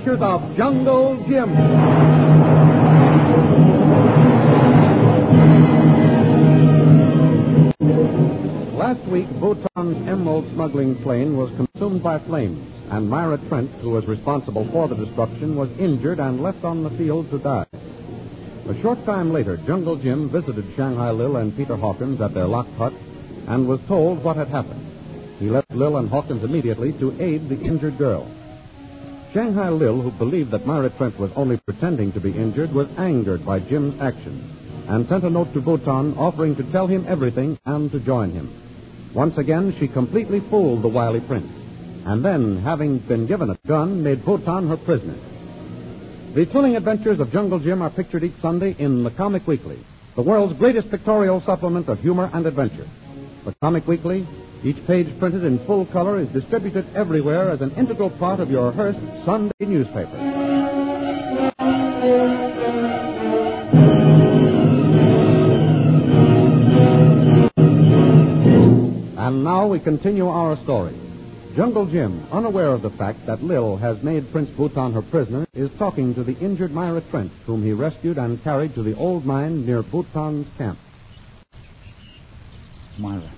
adventures of Jungle Jim. Last week, Bhutan's emerald smuggling plane was consumed by flames, and Myra Trent, who was responsible for the destruction, was injured and left on the field to die. A short time later, Jungle Jim visited Shanghai Lil and Peter Hawkins at their locked hut and was told what had happened. He left Lil and Hawkins immediately to aid the injured girl. Shanghai Lil, who believed that Myra Trent was only pretending to be injured, was angered by Jim's actions and sent a note to Bhutan offering to tell him everything and to join him. Once again, she completely fooled the wily prince, and then, having been given a gun, made Bhutan her prisoner. The thrilling adventures of Jungle Jim are pictured each Sunday in the Comic Weekly, the world's greatest pictorial supplement of humor and adventure. The Comic Weekly, each page printed in full color, is distributed everywhere as an integral part of your Hearst Sunday newspaper. And now we continue our story. Jungle Jim, unaware of the fact that Lil has made Prince Bhutan her prisoner, is talking to the injured Myra Trent, whom he rescued and carried to the old mine near Bhutan's camp. Myra.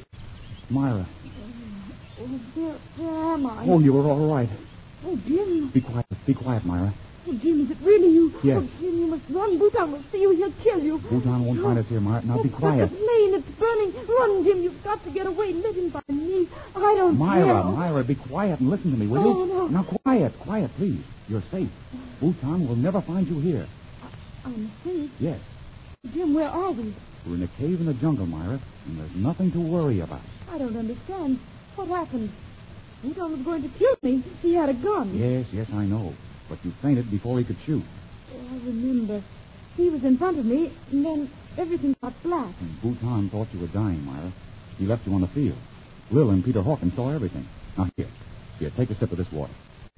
Where am I? Oh, you are all right. Oh, Jim. Be quiet, Myra. Oh, Jim, is it really you? Yes. Oh, Jim, you must run. Bhutan will see you. He'll kill you. Bhutan won't find us here, Myra. Now be quiet. The plane, it's burning. Run, Jim. You've got to get away. Let him by me. I don't care. Myra, be quiet and listen to me, will you? Oh, no. Now, quiet, please. You're safe. Bhutan will never find you here. I'm safe. Yes. Jim, where are we? We're in a cave in the jungle, Myra, and there's nothing to worry about. I don't understand. What happened? Bhutan was going to kill me. He had a gun. Yes, I know. But you fainted before he could shoot. Oh, I remember. He was in front of me, and then everything got black. And Bhutan thought you were dying, Myra. He left you on the field. Lil and Peter Hawkins saw everything. Now, here, take a sip of this water.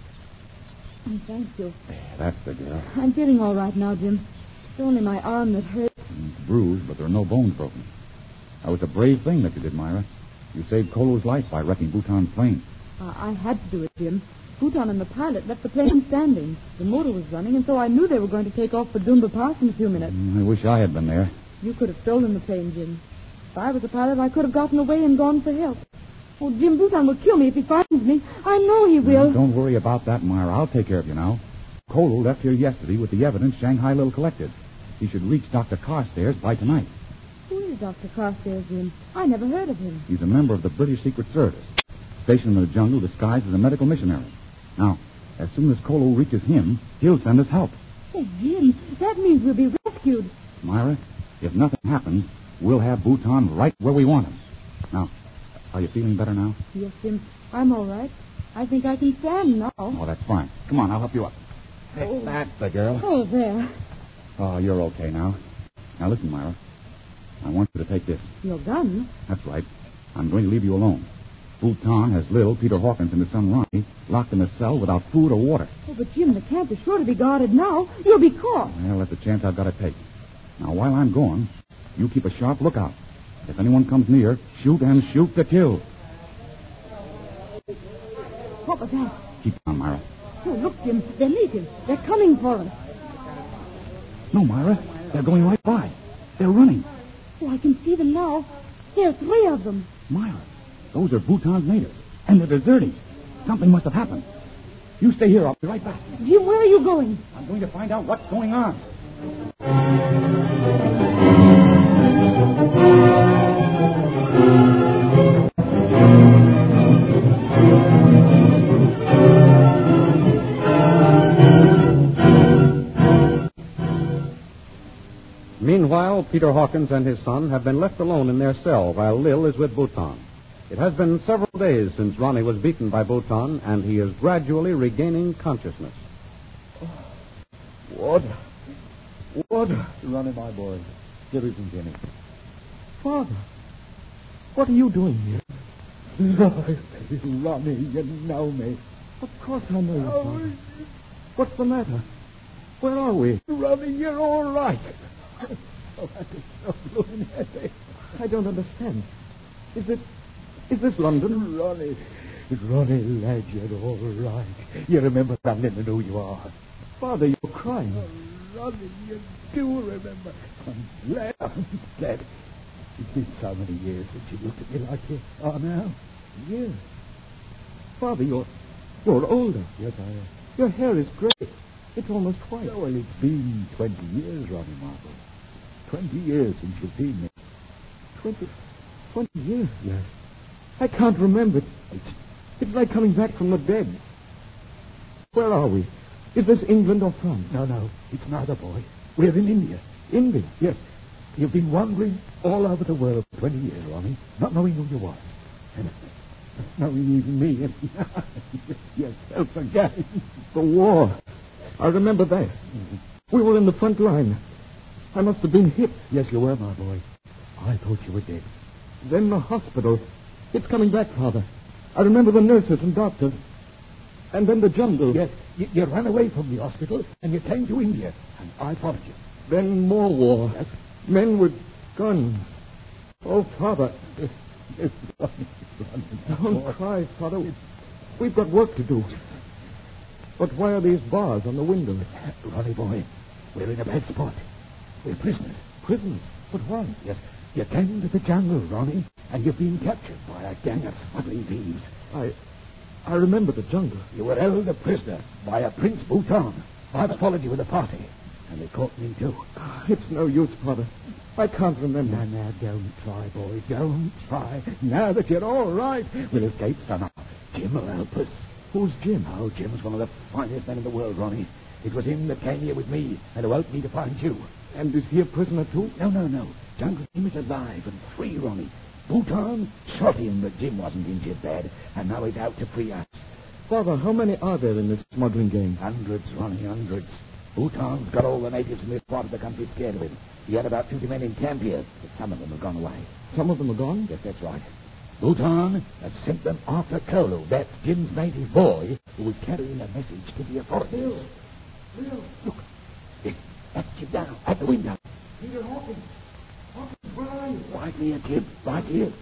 Thank you. There, that's the girl. I'm feeling all right now, Jim. It's only my arm that hurts. It's bruised, but there are no bones broken. That was a brave thing that you did, Myra. You saved Kolo's life by wrecking Bhutan's plane. I had to do it, Jim. Bhutan and the pilot left the plane standing. The motor was running, and so I knew they were going to take off for Dumba Pass in a few minutes. I wish I had been there. You could have stolen the plane, Jim. If I was a pilot, I could have gotten away and gone for help. Oh, Jim, Bhutan will kill me if he finds me. I know he will. Don't worry about that, Myra. I'll take care of you now. Kolo left here yesterday with the evidence Shanghai Lil collected. He should reach Dr. Carstairs by tonight. Who is Dr. Carstairs, Jim? I never heard of him. He's a member of the British Secret Service, stationed in the jungle disguised as a medical missionary. Now, as soon as Kolo reaches him, he'll send us help. Oh, Jim, that means we'll be rescued. Myra, if nothing happens, we'll have Bhutan right where we want him. Now, are you feeling better now? Yes, Jim, I'm all right. I think I can stand now. Oh, that's fine. Come on, I'll help you up. Hey, that's the girl. Oh, there. Oh, you're okay now. Now, listen, Myra. I want you to take this. Your gun? That's right. I'm going to leave you alone. Bhutan has Lil, Peter Hawkins, and his son Ronnie locked in a cell without food or water. Oh, but Jim, the camp is sure to be guarded now. You'll be caught. Well, that's a chance I've got to take. Now, while I'm gone, you keep a sharp lookout. If anyone comes near, shoot and shoot to kill. What was that? Keep on, Myra. Oh, look, Jim. They're natives. They're coming for us. No, Myra. They're going right by. They're running. Oh, I can see them now. There are 3 of them. Myra, those are Bhutan's natives. And they're deserting. Something must have happened. You stay here. I'll be right back. Jim, where are you going? I'm going to find out what's going on. Meanwhile, Peter Hawkins and his son have been left alone in their cell while Lil is with Bhutan. It has been several days since Ronnie was beaten by Bhutan, and he is gradually regaining consciousness. Water. Ronnie, my boy. There isn't any. Father, what are you doing here? Ronnie, you know me. Of course I know you, Father. What's the matter? Where are we? Ronnie, you're all right. Oh, that is so blooming heavy. I don't understand. Is this London? Ronnie, Ronnie, lad, you're all right. You remember something and who you are. Father, you're crying. Oh, Ronnie, you do remember. I'm glad. It's been so many years since you looked at me like you are now. Yes. Father, you're older. Yes, I am. Your hair is gray. It's almost white. Oh, well, it's been 20 years, Ronnie Marble. 20 years since you've seen me. 20 years? Yes. I can't remember. It's like coming back from the dead. Where are we? Is this England or France? No, it's neither, boy. We're in India. India? Yes. You've been wandering all over the world for 20 years, Ronnie, not knowing who you were. And not knowing even me. And yourself again. The war. I remember that. Mm-hmm. We were in the front line. I must have been hit. Yes, you were, my boy. I thought you were dead. Then the hospital. It's coming back, Father. I remember the nurses and doctors. And then the jungle. Yes, you ran away from the hospital and you came to India. And I followed you. Then more war. Yes. Men with guns. Oh, Father. Don't cry, Father. We've got work to do. But why are these bars on the windows? Ronnie, boy, we're in a bad spot. We're prisoners. Prisoners? But why? Yes, you came to the jungle, Ronnie, and you've been captured by a gang of smuggling thieves. I remember the jungle. You were held a prisoner by a Prince Bhutan. I've followed you with a party, and they caught me too. It's no use, Father. I can't remember. Now, don't try, boy. Don't try. Now that you're all right, we'll escape somehow. Jim will help us. Who's Jim? Oh, Jim's one of the finest men in the world, Ronnie. It was him that came here with me and who helped me to find you. And is he a prisoner, too? No. Jungle Jim is alive and free, Ronnie. Bhutan shot him, but Jim wasn't injured bad, and now he's out to free us. Father, how many are there in this smuggling gang? Hundreds, Ronnie, hundreds. Bhutan's got all the natives in this part of the country scared of him. He had about 50 men in camp here, but some of them have gone away. Some of them are gone? Yes, that's right. Bhutan has sent them after Kolo, that's Jim's native boy, who was carrying a message to the authorities. Bill. Look, that's Jim down at the window. Peter Hawkins. Hawkins, where are you? Right here, Jim, right here.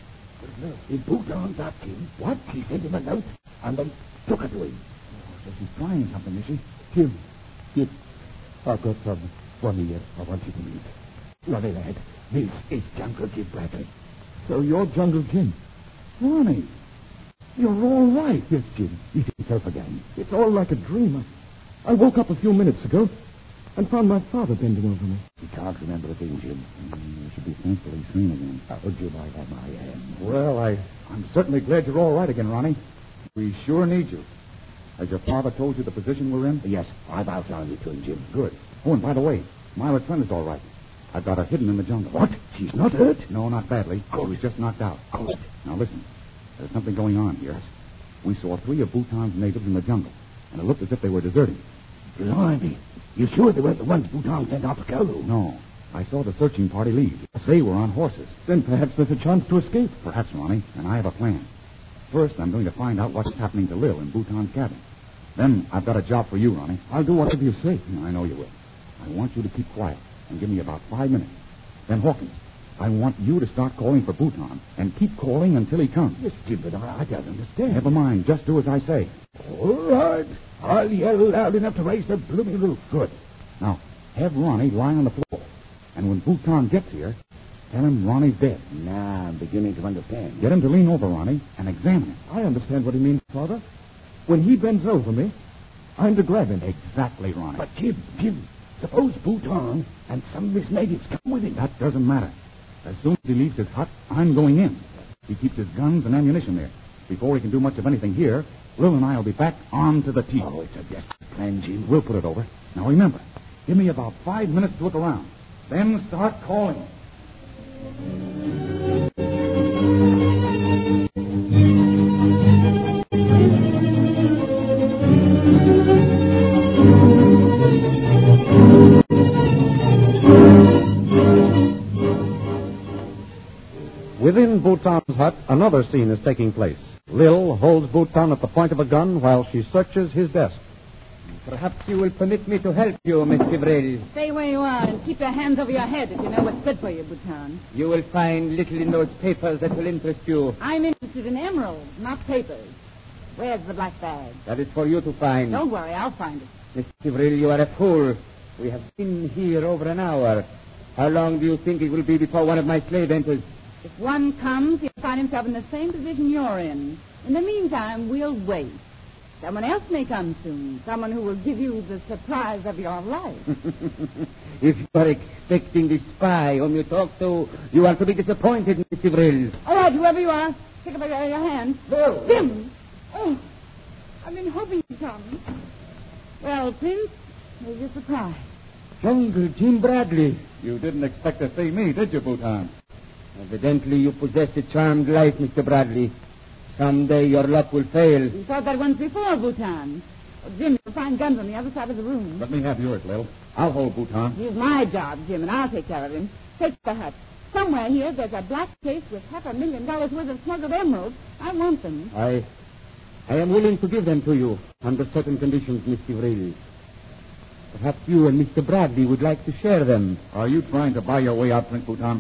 If Bhutan got Jim, what? He sent him a note and then took it to him. So she's flying something, is she? Jim, I've got someone here I want you to meet. Ronnie, lad, this is Jungle Jim Bradley. So you're Jungle Jim. Ronnie, You're all right. Yes, Jim. Eat yourself again. It's all like a dream. I woke up a few minutes ago and found my father bending over me. You can't remember a thing, Jim. you should be thankfully seen again. How would you like that, I am? Well, I'm certainly glad you're all right again, Ronnie. We sure need you. Has your father told you the position we're in? Yes, I've outlined it to him, Jim. Good. Oh, and by the way, Myra Trent is all right. I've got her hidden in the jungle. What? She's not hurt? No, not badly. Good. She was just knocked out. Good. Now, listen. There's something going on here. We saw 3 of Bhutan's natives in the jungle, and it looked as if they were deserting. Blimey. You sure they weren't the ones Bhutan sent up to Kolo? No. I saw the searching party leave. They were on horses. Then perhaps there's a chance to escape. Perhaps, Ronnie, and I have a plan. First, I'm going to find out what's happening to Lil in Bhutan's cabin. Then I've got a job for you, Ronnie. I'll do whatever you say. I know you will. I want you to keep quiet and give me about 5 minutes. Then, Hawkins, I want you to start calling for Bhutan and keep calling until he comes. Yes, Jim, but I don't understand. Never mind. Just do as I say. All right. I'll yell loud enough to raise the blooming roof. Good. Now, have Ronnie lie on the floor. And when Bhutan gets here, tell him Ronnie's dead. Now I'm beginning to understand. Get him to lean over Ronnie and examine him. I understand what he means, Father. When he bends over me, I'm to grab him. Exactly, Ronnie. But, Jim, suppose Bhutan and some of his natives come with him. That doesn't matter. As soon as he leaves his hut, I'm going in. He keeps his guns and ammunition there. Before he can do much of anything here, Lil and I will be back armed to the teeth. Oh, it's a desperate plan, Jim. We'll put it over. Now remember, give me about 5 minutes to look around. Then start calling. Within Bhutan's hut, another scene is taking place. Lil holds Bhutan at the point of a gun while she searches his desk. Perhaps you will permit me to help you, Miss Gibril. Stay where you are and keep your hands over your head if you know what's good for you, Bhutan. You will find little in those papers that will interest you. I'm interested in emeralds, not papers. Where's the black bag? That is for you to find. Don't worry, I'll find it. Mr. Vril, you are a fool. We have been here over an hour. How long do you think it will be before one of my slave enters? If one comes, he'll find himself in the same position you're in. In the meantime, we'll wait. Someone else may come soon. Someone who will give you the surprise of your life. If you are expecting the spy whom you talk to, you are to be disappointed, Mr. Vril. All right, whoever you are, pick up your hand. No. Jim! Oh, I've been hoping you'd come. Well, Prince, here's your surprise. Jungle Jim Bradley. You didn't expect to see me, did you, Bhutan? Evidently you possess a charmed life, Mr. Bradley. Someday your luck will fail. You thought that once before, Bhutan. Oh, Jim, you'll find guns on the other side of the room. Let me have yours, Lil. I'll hold Bhutan. Here's my job, Jim, and I'll take care of him. Take the hut. Somewhere here there's a black case with $500,000 worth of smuggled emeralds. I want them. I am willing to give them to you under certain conditions, Mr. Vril. Perhaps you and Mr. Bradley would like to share them. Are you trying to buy your way out, Prince Bhutan?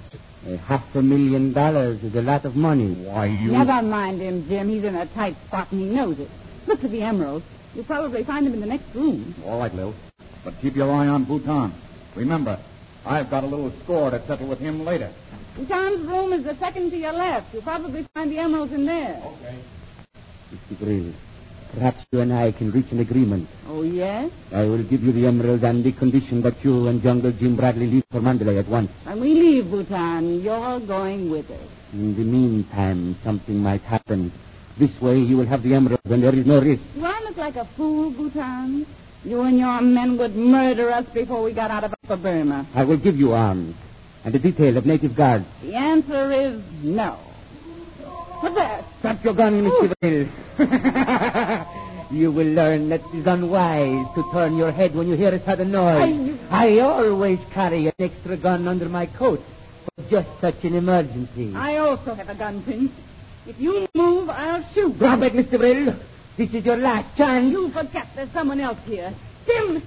$500,000 is a lot of money. Why, you... Never mind him, Jim. He's in a tight spot and he knows it. Look for the emeralds. You'll probably find them in the next room. All right, Lil. But keep your eye on Bhutan. Remember, I've got a little score to settle with him later. Bhutan's room is the second to your left. You'll probably find the emeralds in there. Okay. Mr. Vril, perhaps you and I can reach an agreement. Oh, yes? I will give you the emerald on the condition that you and Jungle Jim Bradley leave for Mandalay at once. When we leave Bhutan, you're going with us. In the meantime, something might happen. This way you will have the emerald and there is no risk. Do I look like a fool, Bhutan? You and your men would murder us before we got out of Upper Burma. I will give you arms and a detail of native guards. The answer is no. What's that? Drop your gun, Mr. Vril. You will learn that it is unwise to turn your head when you hear a sudden noise. I always carry an extra gun under my coat for just such an emergency. I also have a gun, Prince. If you move, I'll shoot. Drop it, Mr. Vril. This is your last chance. You forget there's someone else here. Jim!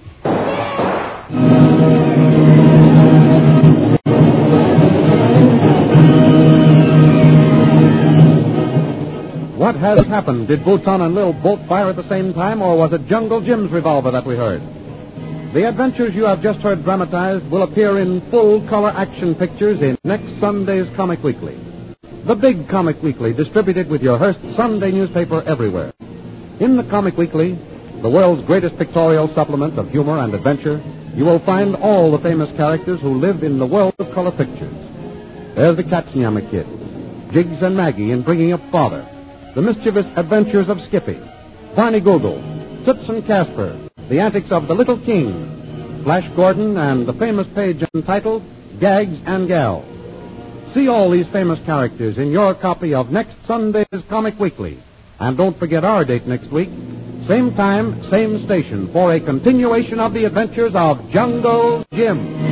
What has happened? Did Bhutan and Lil both fire at the same time, or was it Jungle Jim's revolver that we heard? The adventures you have just heard dramatized will appear in full-color action pictures in next Sunday's Comic Weekly. The big Comic Weekly, distributed with your Hearst Sunday newspaper everywhere. In the Comic Weekly, the world's greatest pictorial supplement of humor and adventure, you will find all the famous characters who live in the world of color pictures. There's the Katzenjammer Kid, Jiggs and Maggie in Bringing Up Father, the mischievous adventures of Skippy, Barney Google, Toots and Casper, the antics of the Little King, Flash Gordon, and the famous page entitled Gags and Gals. See all these famous characters in your copy of next Sunday's Comic Weekly. And don't forget our date next week, same time, same station, for a continuation of the adventures of Jungle Jim.